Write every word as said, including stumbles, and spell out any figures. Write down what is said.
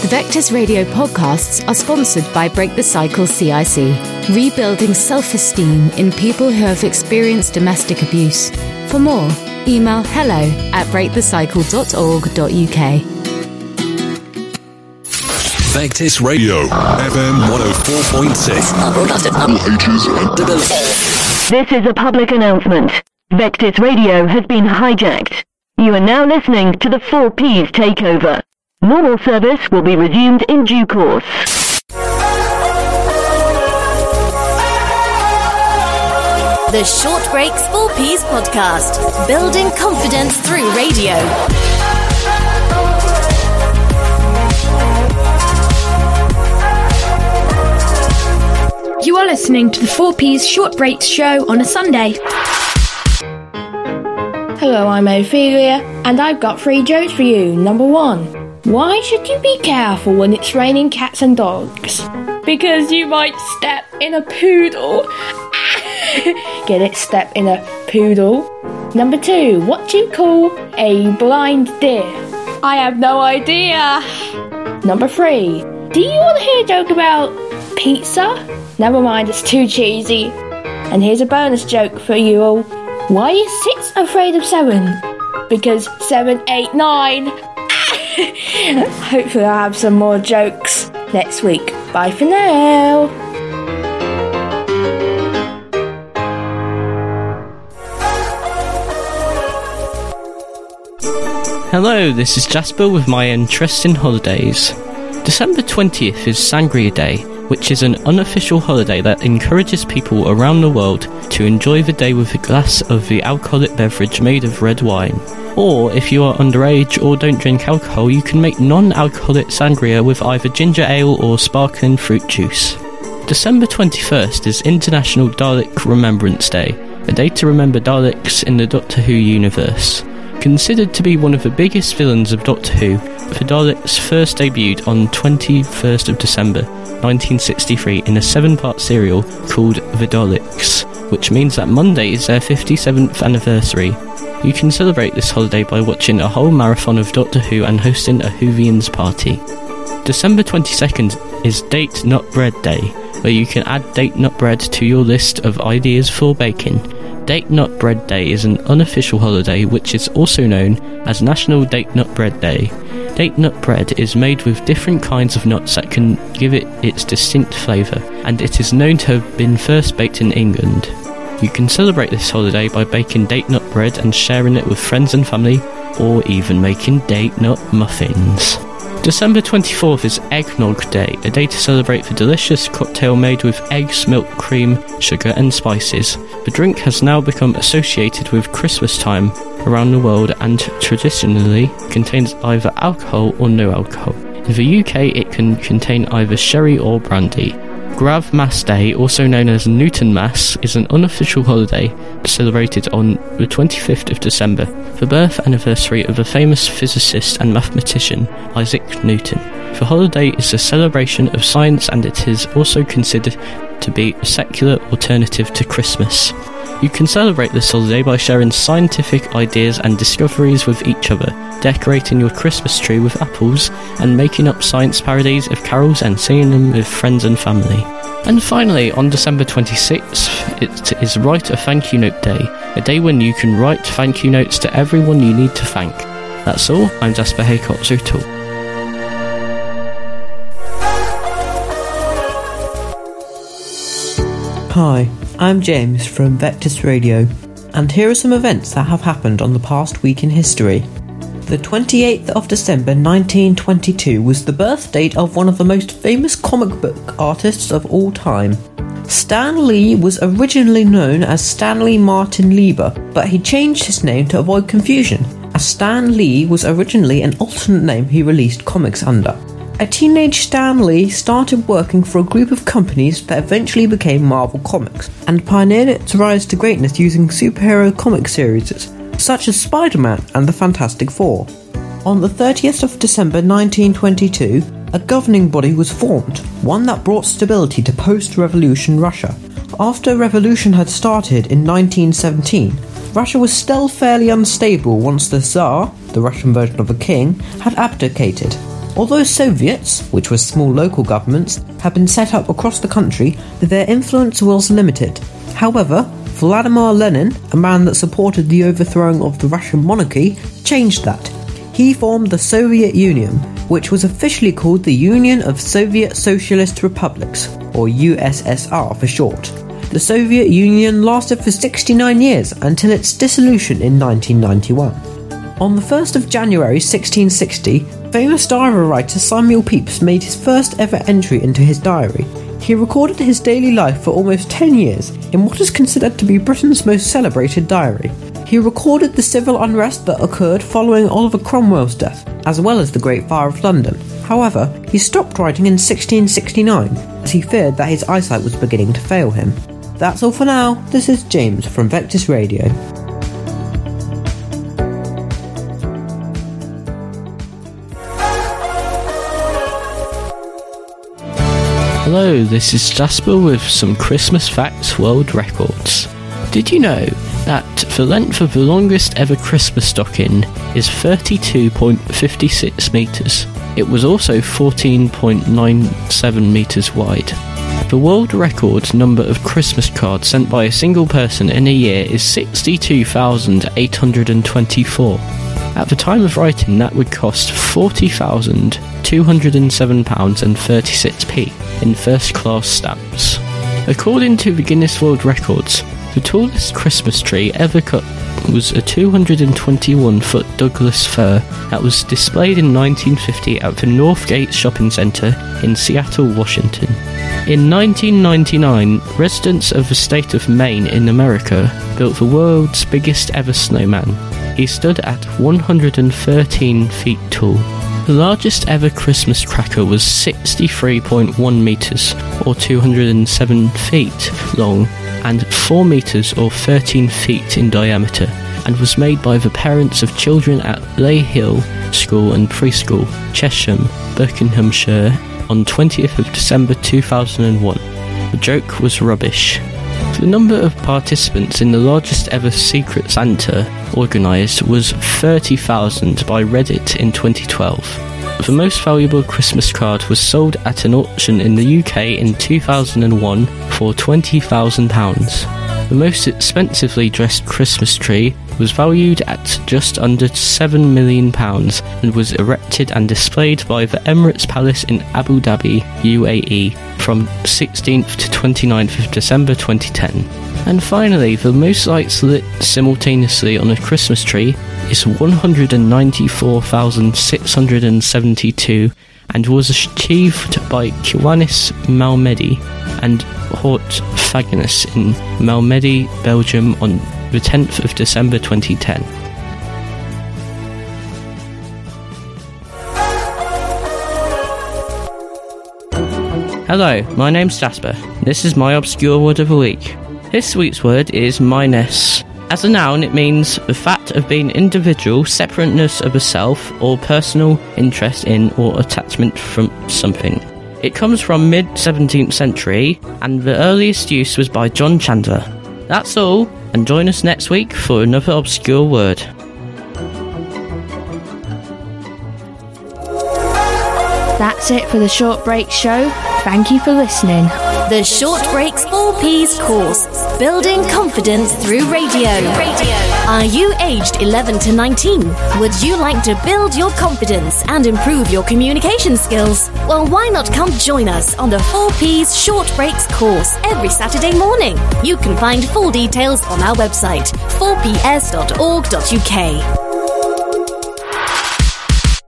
The Vectis Radio podcasts are sponsored by Break the Cycle C I C, rebuilding self-esteem in people who have experienced domestic abuse. For more, email hello at break the cycle dot org dot u k. Vectis Radio, F M one oh four point six. This is a public announcement. Vectis Radio has been hijacked. You are now listening to the four P's takeover. Normal service will be resumed in due course. The Short Breaks four P's podcast, building confidence through radio. You are listening to the four P's Short Breaks show on a Sunday. Hello, I'm Ophelia, and I've got three jokes for you. Number one, why should you be careful when it's raining cats and dogs? Because you might step in a poodle. Get it? Step in a poodle. Number two, what do you call a blind deer? I have no idea. Number three, do you want to hear a joke about pizza? Never mind, it's too cheesy. And here's a bonus joke for you all. Why is six afraid of seven? Because seven, eight, nine. Hopefully I'll have some more jokes next week. Bye for now. Hello, this is Jasper with my interesting holidays. December twentieth is Sangria Day, which is an unofficial holiday that encourages people around the world to enjoy the day with a glass of the alcoholic beverage made of red wine. Or, if you are underage or don't drink alcohol, you can make non-alcoholic sangria with either ginger ale or sparkling fruit juice. December twenty-first is International Dalek Remembrance Day, a day to remember Daleks in the Doctor Who universe. Considered to be one of the biggest villains of Doctor Who, the Daleks first debuted on twenty-first of December nineteen sixty-three in a seven-part serial called The Daleks, which means that Monday is their fifty-seventh anniversary. You can celebrate this holiday by watching a whole marathon of Doctor Who and hosting a Whovians party. December twenty-second is Date Nut Bread Day, where you can add date nut bread to your list of ideas for baking. Date Nut Bread Day is an unofficial holiday which is also known as National Date Nut Bread Day. Date nut bread is made with different kinds of nuts that can give it its distinct flavour, and it is known to have been first baked in England. You can celebrate this holiday by baking date nut bread and sharing it with friends and family, or even making date nut muffins. December twenty-fourth is Eggnog Day, a day to celebrate the delicious cocktail made with eggs, milk, cream, sugar and spices. The drink has now become associated with Christmas time around the world and traditionally contains either alcohol or no alcohol. In the U K it can contain either sherry or brandy. Grav Mass Day, also known as Newton Mass, is an unofficial holiday celebrated on the twenty-fifth of December, the birth anniversary of the famous physicist and mathematician Isaac Newton. The holiday is a celebration of science, and it is also considered to be a secular alternative to Christmas. You can celebrate this holiday by sharing scientific ideas and discoveries with each other, decorating your Christmas tree with apples, and making up science parodies of carols and singing them with friends and family. And finally, on December twenty-sixth, it is Write a Thank You Note Day, a day when you can write thank you notes to everyone you need to thank. That's all, I'm Jasper Haycott Zootle. Hi, I'm James from Vectis Radio, and here are some events that have happened on the past week in history. The twenty-eighth of December nineteen twenty-two was the birth date of one of the most famous comic book artists of all time. Stan Lee was originally known as Stanley Martin Lieber, but he changed his name to avoid confusion, as Stan Lee was originally an alternate name he released comics under. A teenage Stan Lee started working for a group of companies that eventually became Marvel Comics, and pioneered its rise to greatness using superhero comic series such as Spider-Man and the Fantastic Four. On the thirtieth of December nineteen twenty-two, a governing body was formed, one that brought stability to post-revolution Russia. After revolution had started in nineteen seventeen, Russia was still fairly unstable once the Tsar, the Russian version of a king, had abdicated. Although Soviets, which were small local governments, had been set up across the country, their influence was limited. However, Vladimir Lenin, a man that supported the overthrowing of the Russian monarchy, changed that. He formed the Soviet Union, which was officially called the Union of Soviet Socialist Republics, or U S S R for short. The Soviet Union lasted for sixty-nine years until its dissolution in nineteen ninety-one. On the first of January sixteen sixty, famous diary writer Samuel Pepys made his first ever entry into his diary. He recorded his daily life for almost ten years in what is considered to be Britain's most celebrated diary. He recorded the civil unrest that occurred following Oliver Cromwell's death, as well as the Great Fire of London. However, he stopped writing in sixteen sixty-nine, as he feared that his eyesight was beginning to fail him. That's all for now. This is James from Vectis Radio. Hello, this is Jasper with some Christmas Facts World Records. Did you know that the length of the longest ever Christmas stocking is thirty-two point five six metres? It was also fourteen point nine seven metres wide. The world record number of Christmas cards sent by a single person in a year is sixty-two thousand eight hundred twenty-four. At the time of writing, that would cost forty thousand two hundred seven pounds thirty-six in first-class stamps. According to the Guinness World Records, the tallest Christmas tree ever cut was a two hundred twenty-one foot Douglas fir that was displayed in nineteen fifty at the Northgate Shopping Centre in Seattle, Washington. In nineteen ninety-nine, residents of the state of Maine in America built the world's biggest ever snowman. He stood at one hundred thirteen feet tall. The largest ever Christmas cracker was sixty-three point one metres, or two hundred seven feet long, and four metres or thirteen feet in diameter, and was made by the parents of children at Lay Hill School and Preschool, Chesham, Buckinghamshire, on twentieth of December two thousand one. The joke was rubbish. The number of participants in the largest ever Secret Santa organised was thirty thousand by Reddit in twenty twelve. The most valuable Christmas card was sold at an auction in the U K in two thousand one for twenty thousand pounds. The most expensively dressed Christmas tree was valued at just under seven million pounds and was erected and displayed by the Emirates Palace in Abu Dhabi, U A E, from sixteenth to twenty-ninth of December twenty ten. And finally, the most lights lit simultaneously on a Christmas tree is one hundred ninety-four thousand six hundred seventy-two and was achieved by Kiwanis Malmedy and Hort Faganus in Malmedy, Belgium on the tenth of December twenty ten. Hello, my name's Jasper. This is my obscure word of the week. This week's word is minus. As a noun, it means the fact of being individual, separateness of a self, or personal interest in or attachment from something. It comes from mid-seventeenth century, and the earliest use was by John Chandler. That's all, and join us next week for another obscure word. That's it for the Short Break Show. Thank you for listening. The Short Breaks four P's course, Building Confidence Through Radio. Radio. Are you aged eleven to nineteen? Would you like to build your confidence and improve your communication skills? Well, why not come join us on the four P's Short Breaks course every Saturday morning? You can find full details on our website, four p s dot org dot u k.